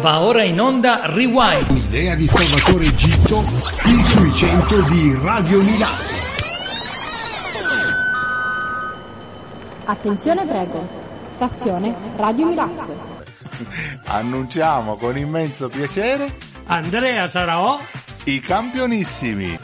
Va ora in onda Rewind. Un'idea di Salvatore Gitto, il sui 100 di Radio Milazzo. Attenzione prego, stazione Radio Milazzo. Annunciamo con immenso piacere Andrea Saraò, i campionissimi.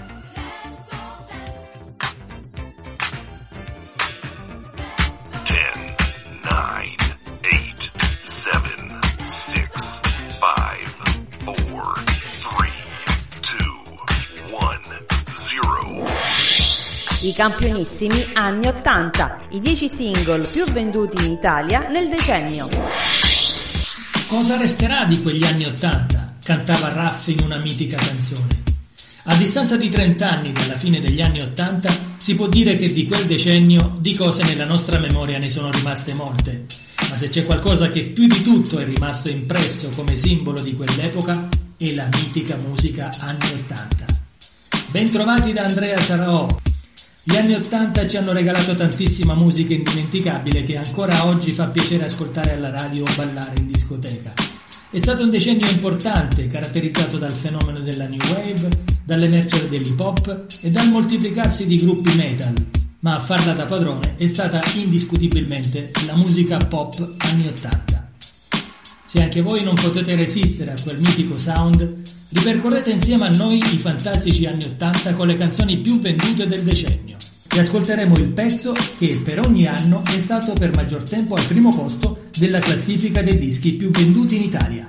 I campionissimi anni 80, i 10 single più venduti in Italia nel decennio. Cosa resterà di quegli anni 80? Cantava Raff in una mitica canzone. A distanza di 30 anni dalla fine degli anni 80, si può dire che di quel decennio di cose nella nostra memoria ne sono rimaste molte. Ma se c'è qualcosa che più di tutto è rimasto impresso come simbolo di quell'epoca, è la mitica musica anni 80. Bentrovati da Andrea Saraò. Gli anni 80 ci hanno regalato tantissima musica indimenticabile che ancora oggi fa piacere ascoltare alla radio o ballare in discoteca. È stato un decennio importante, caratterizzato dal fenomeno della New Wave, dall'emergere dell'hip hop e dal moltiplicarsi di gruppi metal, ma a farla da padrone è stata indiscutibilmente la musica pop anni 80. Se anche voi non potete resistere a quel mitico sound, ripercorrete insieme a noi i fantastici anni 80 con le canzoni più vendute del decennio e ascolteremo il pezzo che per ogni anno è stato per maggior tempo al primo posto della classifica dei dischi più venduti in Italia.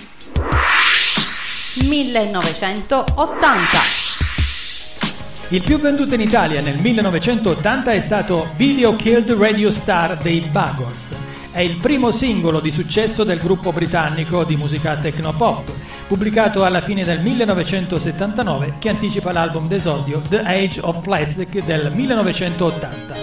1980. Il più venduto in Italia nel 1980 è stato Video Killed Radio Star dei Buggles. È il primo singolo di successo del gruppo britannico di musica techno-pop, pubblicato alla fine del 1979, che anticipa l'album d'esordio The Age of Plastic del 1980.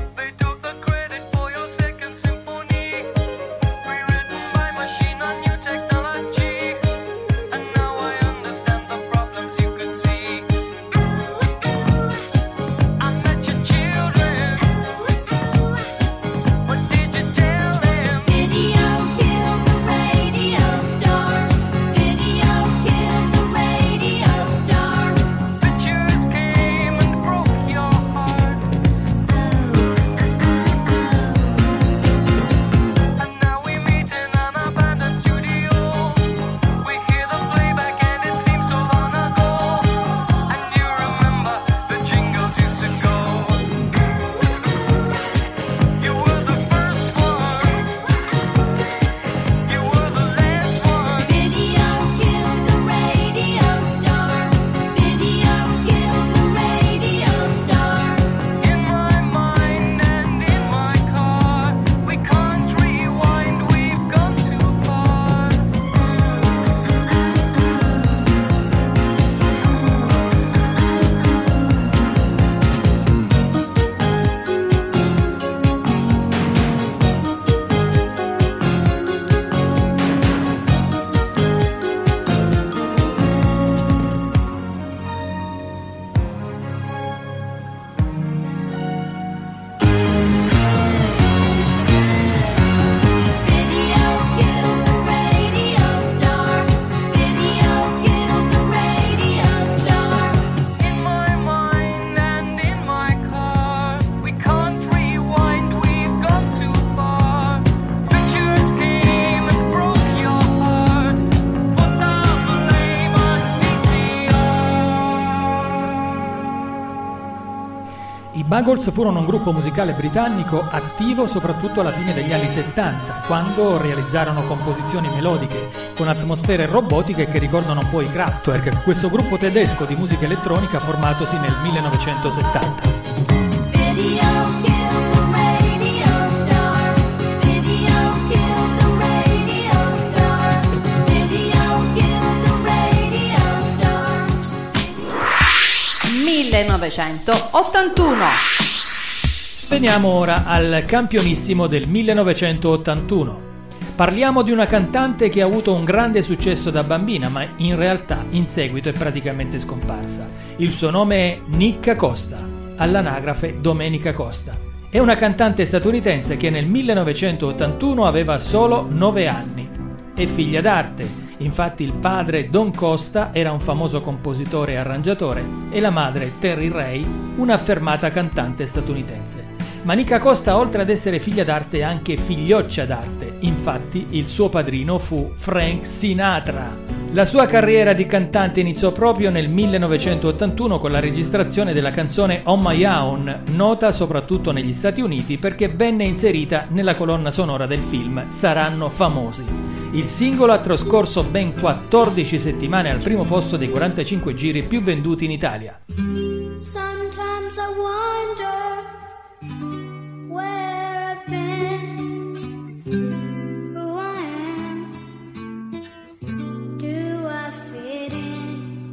I Buggles furono un gruppo musicale britannico attivo soprattutto alla fine degli anni 70, quando realizzarono composizioni melodiche con atmosfere robotiche che ricordano un po' i Kraftwerk, questo gruppo tedesco di musica elettronica formatosi nel 1970. (1981). Veniamo ora al campionissimo del 1981. Parliamo di una cantante che ha avuto un grande successo da bambina, ma in realtà in seguito è praticamente scomparsa. Il suo nome è Nicka Costa, all'anagrafe Domenica Costa. È una cantante statunitense che nel 1981 aveva solo 9 anni. È figlia d'arte. Infatti il padre Don Costa era un famoso compositore e arrangiatore e la madre Terry Ray un'affermata cantante statunitense. Ma Nica Costa, oltre ad essere figlia d'arte, è anche figlioccia d'arte. Infatti il suo padrino fu Frank Sinatra. La sua carriera di cantante iniziò proprio nel 1981 con la registrazione della canzone On My Own, nota soprattutto negli Stati Uniti perché venne inserita nella colonna sonora del film Saranno famosi. Il singolo ha trascorso ben 14 settimane al primo posto dei 45 giri più venduti in Italia. Sometimes I wonder where I've been, who I am, do I fit in,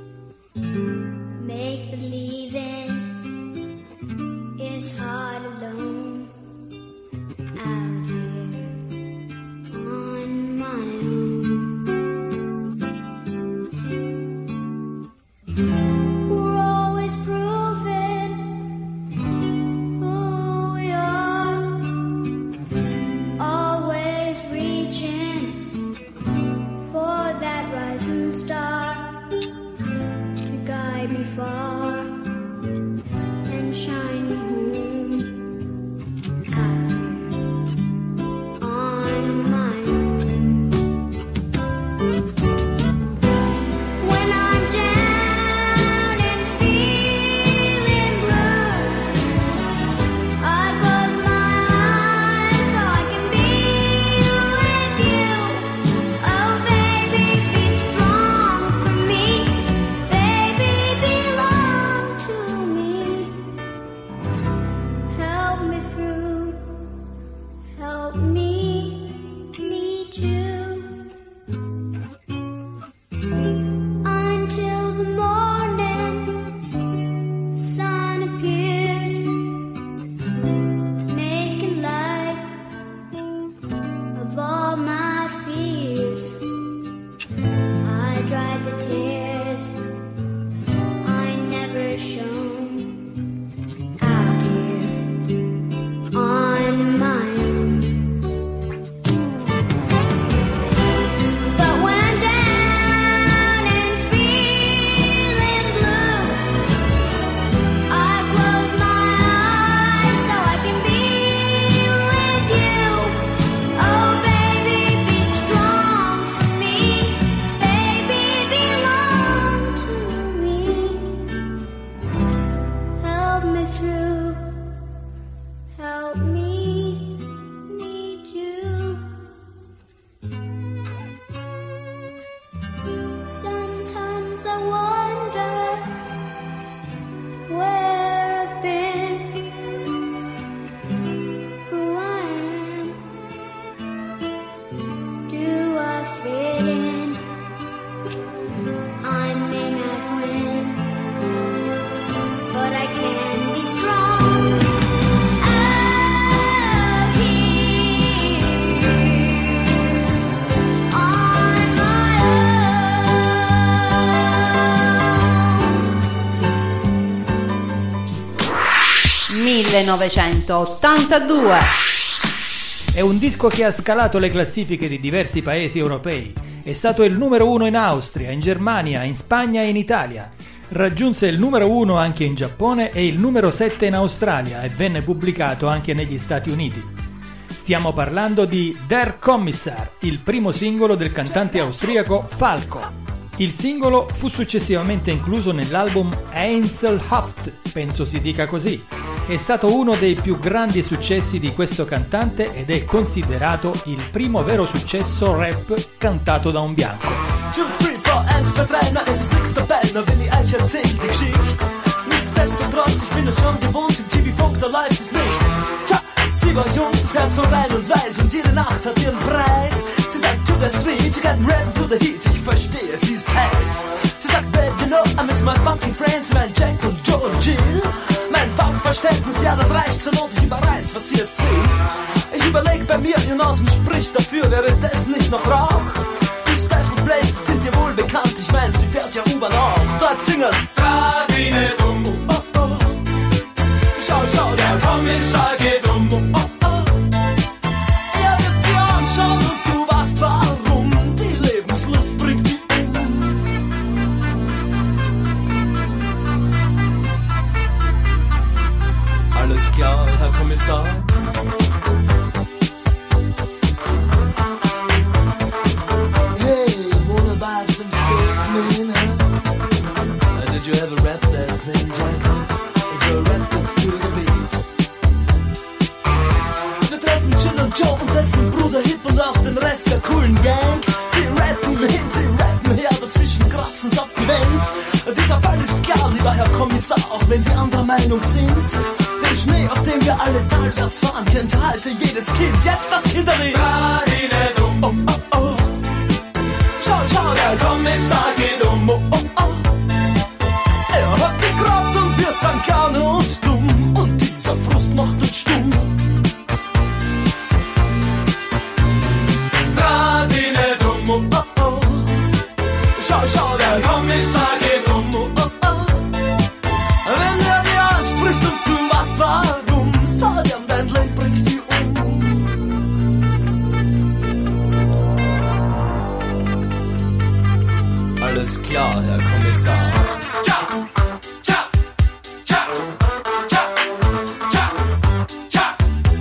make believing is hard alone, out here on my own. We're always proving who we are, always reaching for that rising star to guide me far and shine me home out here on my own. When I'm down and feeling blue, I close my eyes so I can be with you. Oh baby, be strong for me. Baby, belong to me. Help me through. Help me need you. Until the morning sun appears, making light of all my fears. I dried the tears I never shown out here on my own. But when I'm down and feeling blue, I close my eyes so I can be with you. Oh baby, be strong for me. Baby, belong to me. Help me through. Help me need you. Sometimes I wonder where I've been, who I am, do I fit in? I may not win, but I can be strong out here on my own. 1982. È un disco che ha scalato le classifiche di diversi paesi europei. È stato il numero 1 in Austria, in Germania, in Spagna e in Italia. Raggiunse il numero 1 anche in Giappone e il numero 7 in Australia e venne pubblicato anche negli Stati Uniti. Stiamo parlando di Der Kommissar, il primo singolo del cantante austriaco Falco. Il singolo fu successivamente incluso nell'album Einzelhaft, penso si dica così. È stato uno dei più grandi successi di questo cantante ed è considerato il primo vero successo rap cantato da un bianco. 2, 3, 4, 1, 2, 3, na es ist nix dabei, na wenn ich euch erzähl die Geschichte. Nichtsdestotrotz, ich bin es schon gewohnt, im TV-Funk, da läuft es nicht. Tja, sie war jung, das Herz so rein und weiß und jede Nacht hat ihren Preis. Sie sagt, to the sweet, you got rap to the heat, ich verstehe, sie ist heiß. Sie sagt, babe, you know, I miss my funky friends, mein Jack und Joe und Jill. Mein Funkverständnis, ja, das reicht zur Not, ich überreiß, was sie jetzt will. Ich überleg bei mir, ihr Nasen spricht dafür, wäre das nicht noch Rauch? Die Special Places sind dir wohl bekannt, ich mein, sie fährt ja U-Bahn auch. Dort singen's, grad wie ne Dumm, oh, oh. Schau, schau, der Kommissar geht um, oh, oh. Er wird dir anschauen und du weißt warum, die Lebensluft klar, Herr Kommissar. Hey, wanna buy some stuff, man, huh? Did you ever rap that thing, Jack? So rap it to the beat. Wir treffen Chill und Joe und dessen Bruder Hip und auch den Rest der coolen Gang. Sie rappen hin, sie rappen her, dazwischen kratzen's ab die Wand. Dieser Fall ist klar, lieber Herr Kommissar, auch wenn Sie anderer Meinung sind. Den Schnee, auf dem wir alle talwärts fahren, kennt heute jedes Kind. Jetzt das Kinderlied. Oh, oh, oh. Schau, schau, der Kommissar geht um. Oh, oh, oh. Er hat die Kraft und wir sind gerne und dumm. Und dieser Frust macht uns stumm. Draht ihn nicht um. Oh, oh, oh. Schau, schau, der Kommissar geht um. Oh, oh, oh. Wenn er dir anspricht und du weißt warum, sag ihm, dein Leben bringt dich um. Alles klar, Herr Kommissar. Tja, tja, tja, tja, tja, tja,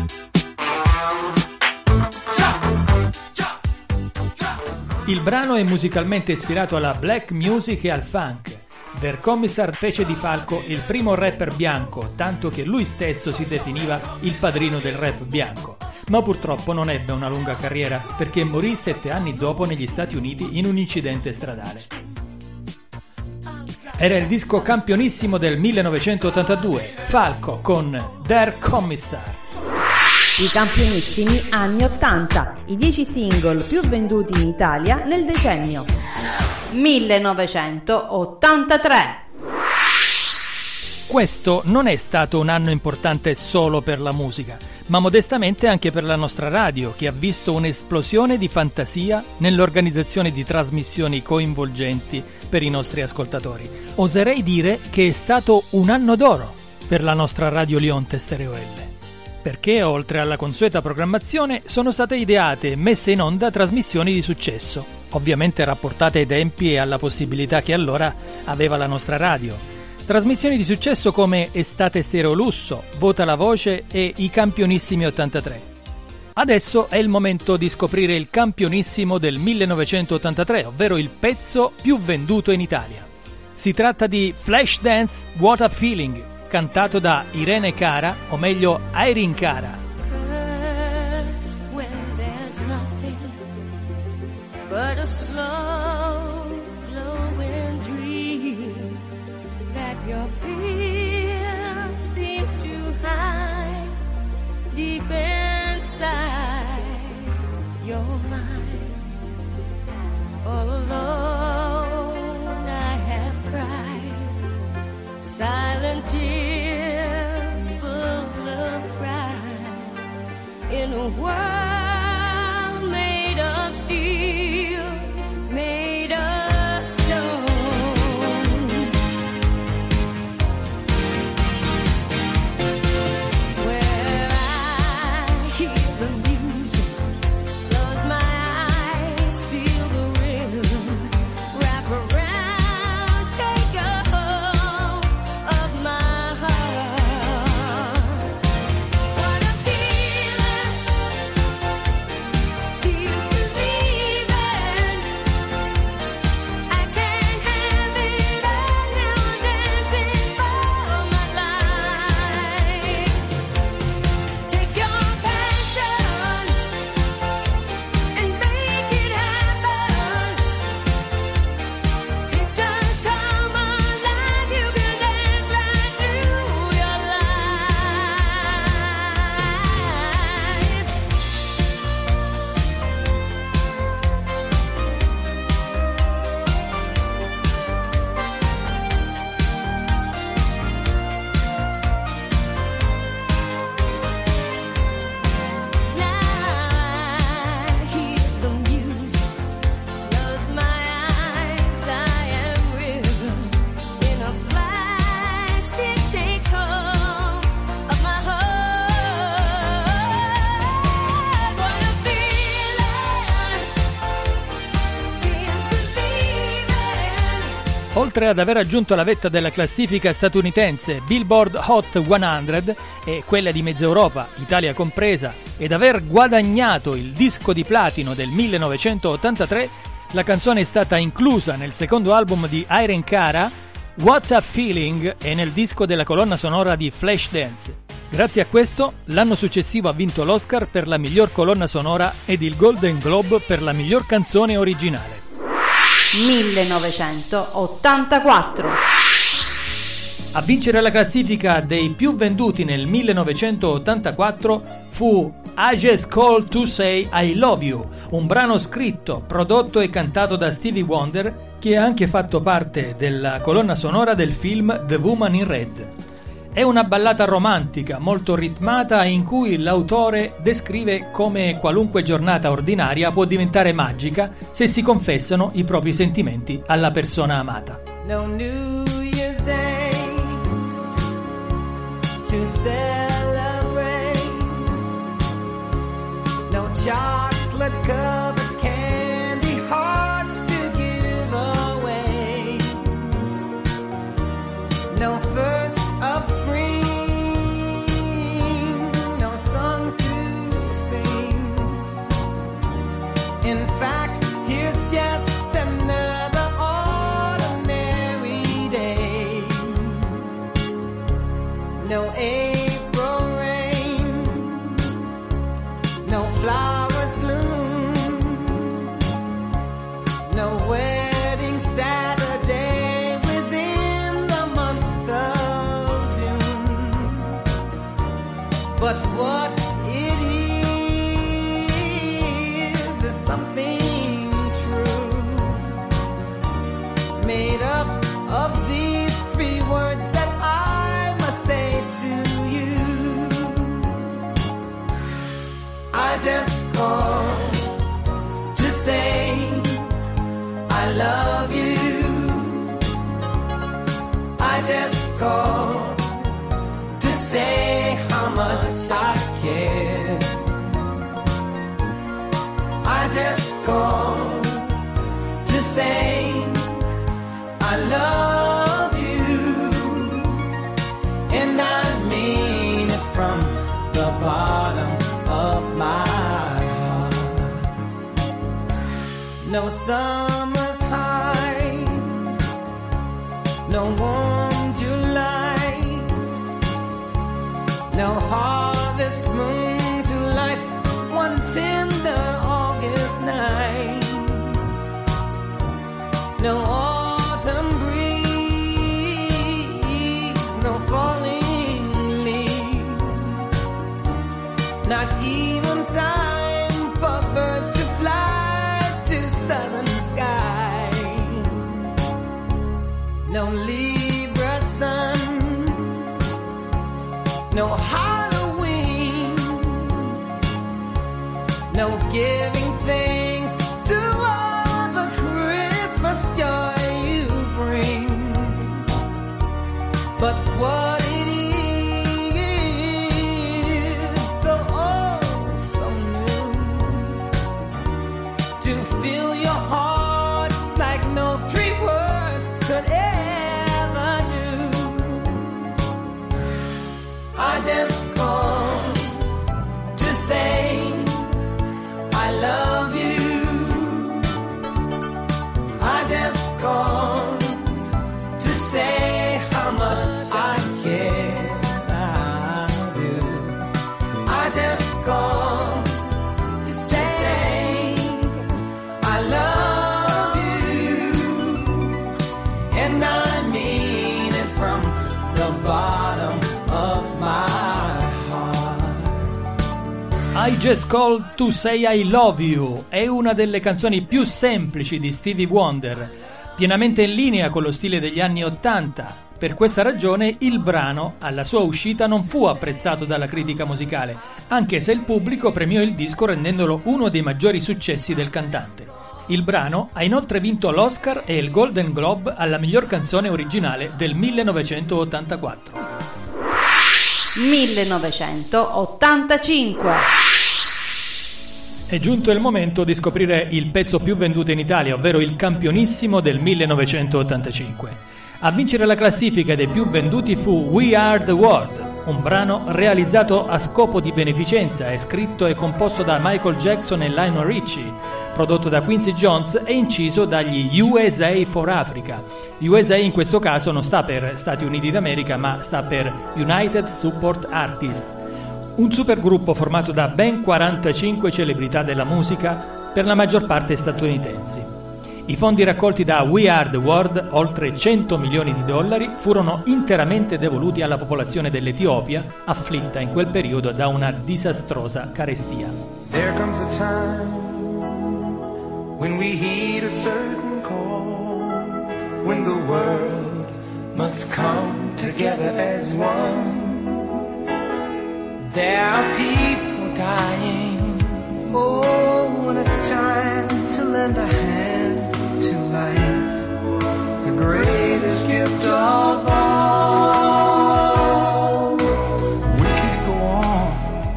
tja, tja. Il brano è musicalmente ispirato alla black music e al funk. Der Kommissar fece di Falco il primo rapper bianco, tanto che lui stesso si definiva il padrino del rap bianco. Ma purtroppo non ebbe una lunga carriera, perché morì 7 anni dopo negli Stati Uniti in un incidente stradale. Era il disco campionissimo del 1982, Falco con Der Kommissar. I campionissimi anni 80, i 10 single più venduti in Italia nel decennio 1983. Questo non è stato un anno importante solo per la musica, ma modestamente anche per la nostra radio, che ha visto un'esplosione di fantasia nell'organizzazione di trasmissioni coinvolgenti per i nostri ascoltatori. Oserei dire che è stato un anno d'oro per la nostra Radio Lionte Stereo L. Perché oltre alla consueta programmazione sono state ideate e messe in onda trasmissioni di successo, ovviamente rapportate ai tempi e alla possibilità che allora aveva la nostra radio. Trasmissioni di successo come Estate Stereo Lusso, Vota la Voce e I Campionissimi 83. Adesso è il momento di scoprire il campionissimo del 1983, ovvero il pezzo più venduto in Italia. Si tratta di Flashdance What a Feeling, cantato da Irene Cara, o meglio Irene Cara. When there's nothing but a slow glowing dream that your fear seems to hide deep inside your mind. All alone I have cried silent tears full of pride in a world made of steel, made of stone. Where I hear the music, close my eyes, feel the rhythm, wrap around, take a hold of my heart. What a feeling, oltre ad aver raggiunto la vetta della classifica statunitense Billboard Hot 100 e quella di mezza Europa, Italia compresa, ed aver guadagnato il disco di platino del 1983, la canzone è stata inclusa nel secondo album di Irene Cara, What a Feeling, e nel disco della colonna sonora di Flashdance. Grazie a questo, l'anno successivo ha vinto l'Oscar per la miglior colonna sonora ed il Golden Globe per la miglior canzone originale. 1984. A vincere la classifica dei più venduti nel 1984 fu I Just Called to Say I Love You, un brano scritto, prodotto e cantato da Stevie Wonder, che ha anche fatto parte della colonna sonora del film The Woman in Red. È una ballata romantica, molto ritmata, in cui l'autore descrive come qualunque giornata ordinaria può diventare magica se si confessano i propri sentimenti alla persona amata. No New Year's Day to celebrate, no chocolate covered candy hearts to give away, no first of spring, no song to sing. In fact, here's just another ordinary day. No April rain, no flowers bloom, no wedding Saturday within the month of June. But what it is something true, made up of these three words that I must say to you. I just called to say I love you. I just called to say how much I care. I just called to say I love you, and I mean it from the bottom of my heart. No summer's high, no warm July, no harvest moon to light one tender August night, no autumn breeze, no falling leaves, not even time for birds to fly to southern skies, no Libra sun, no Halloween, no giving thanks to all the Christmas joy you bring. But what it is, so oh, so new, to fill your heart like no three words could ever do. I just called to say I love you. I just called to say how much I care. I do. I just called to say I love you, and I mean it from the bottom of my heart. I Just Called to Say I Love You è una delle canzoni più semplici di Stevie Wonder, pienamente in linea con lo stile degli anni '80. Per questa ragione il brano, alla sua uscita, non fu apprezzato dalla critica musicale, anche se il pubblico premiò il disco rendendolo uno dei maggiori successi del cantante. Il brano ha inoltre vinto l'Oscar e il Golden Globe alla miglior canzone originale del 1984. 1985. È giunto il momento di scoprire il pezzo più venduto in Italia, ovvero il campionissimo del 1985. A vincere la classifica dei più venduti fu We Are the World, un brano realizzato a scopo di beneficenza e scritto e composto da Michael Jackson e Lionel Richie, prodotto da Quincy Jones e inciso dagli USA for Africa. USA in questo caso non sta per Stati Uniti d'America, ma sta per United Support Artists, un supergruppo formato da ben 45 celebrità della musica, per la maggior parte statunitensi. I fondi raccolti da We Are the World, oltre $100 milioni, furono interamente devoluti alla popolazione dell'Etiopia, afflitta in quel periodo da una disastrosa carestia. There comes a time when we heed a certain call, when the world must come together as one. There are people dying. Oh, when it's time to lend a hand to life, the greatest gift of all. We can't go on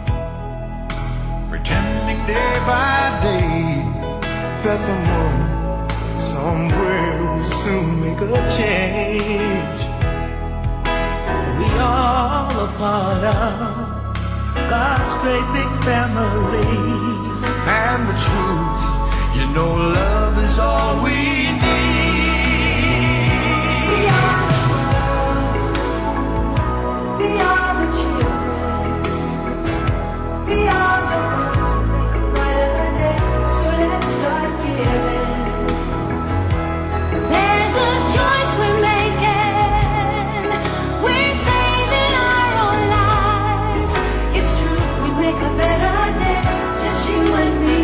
pretending day by day that someone somewhere will soon make a change. We all a part of God's great big family, and the truth, you know, love is all we need. We are the world. We are the children. We are the ones who make a brighter day. So let's start giving. There's a choice we're making. We're saving our own lives. It's true, we make a better day. Just you and me.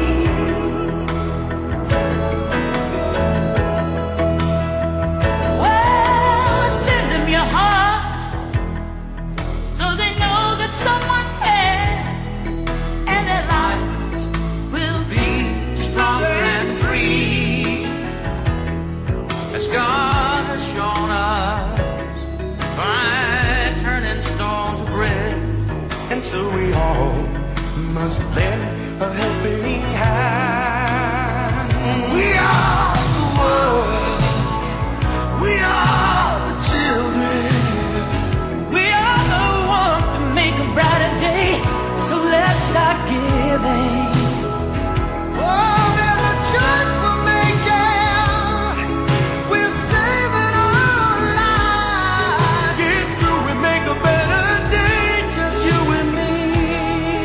God has shown us by turning stone to bread, and so we all must lend a helping hand. We are the world. We are the children. We are the ones to make a brighter day. So let's start giving. Oh, there's a choice we're making.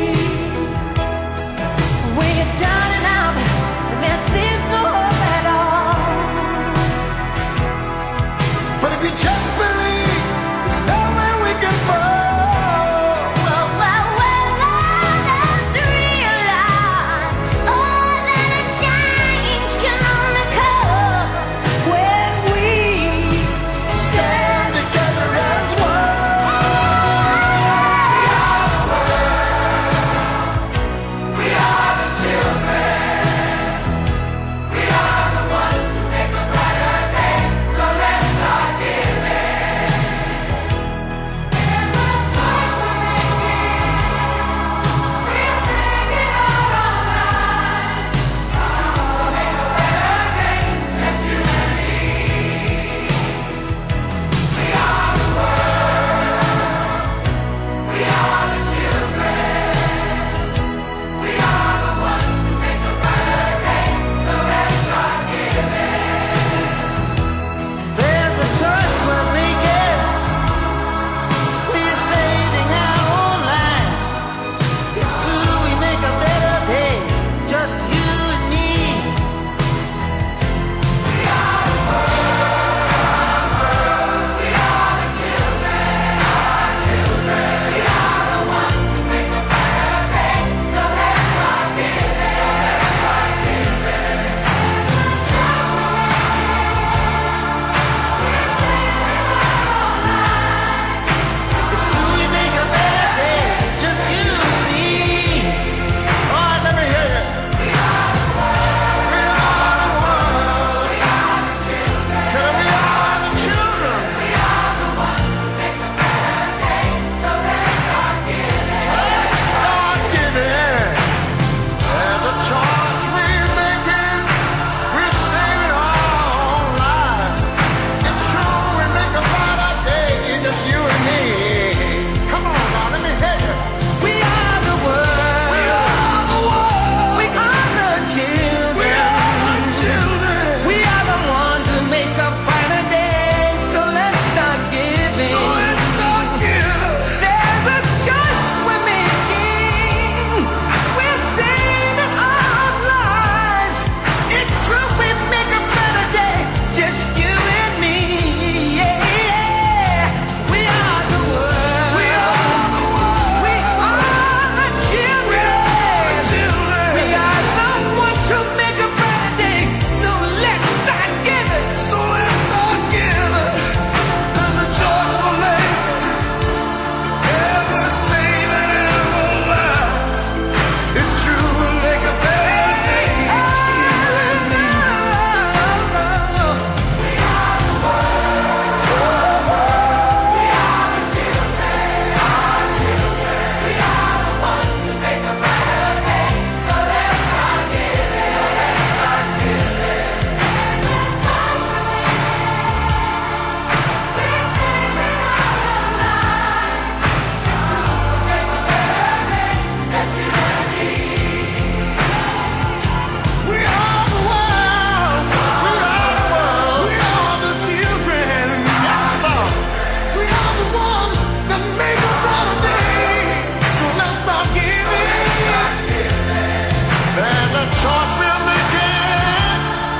Down and out, there seems no hope at all.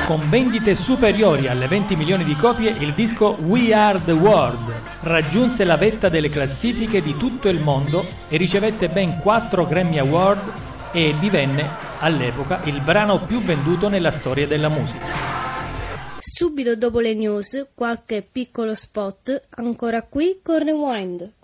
Con vendite superiori alle 20 milioni di copie, il disco We Are The World raggiunse la vetta delle classifiche di tutto il mondo e ricevette ben 4 Grammy Award e divenne, all'epoca, il brano più venduto nella storia della musica. Subito dopo le news, qualche piccolo spot, ancora qui con Rewind.